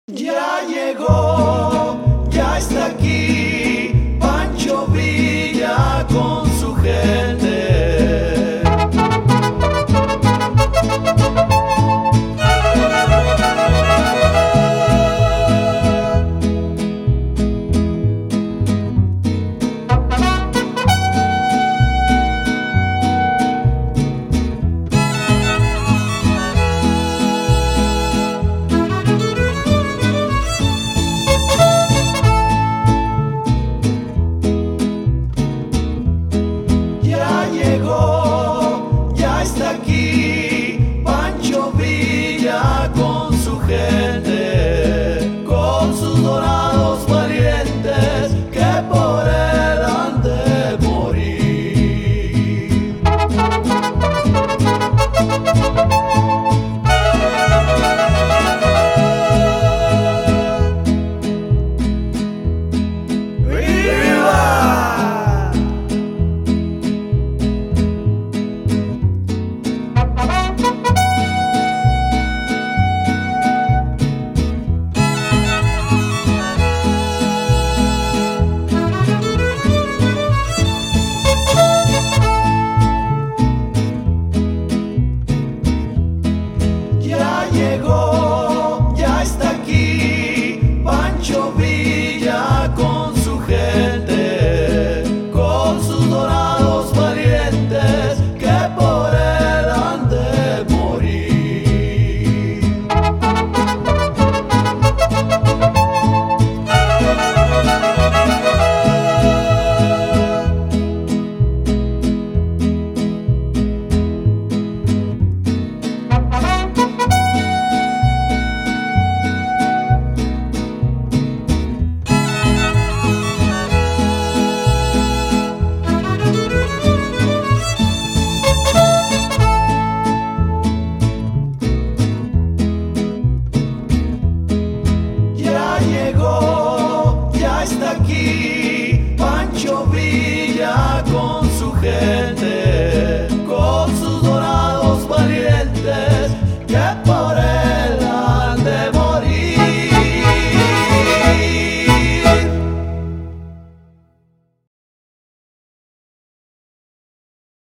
Ya llegó, ya está aquí, Pancho Villa con su gente. Ya llegó, ya está aquí, Pancho Villa con su gente, con sus dorados valientes que por él han de morir. Ya llegó, ya está aquí, Pancho Villa con su gente, con sus dorados valientes que por él han de morir. Ya llegó, ya está aquí, Pancho Villa con su gente.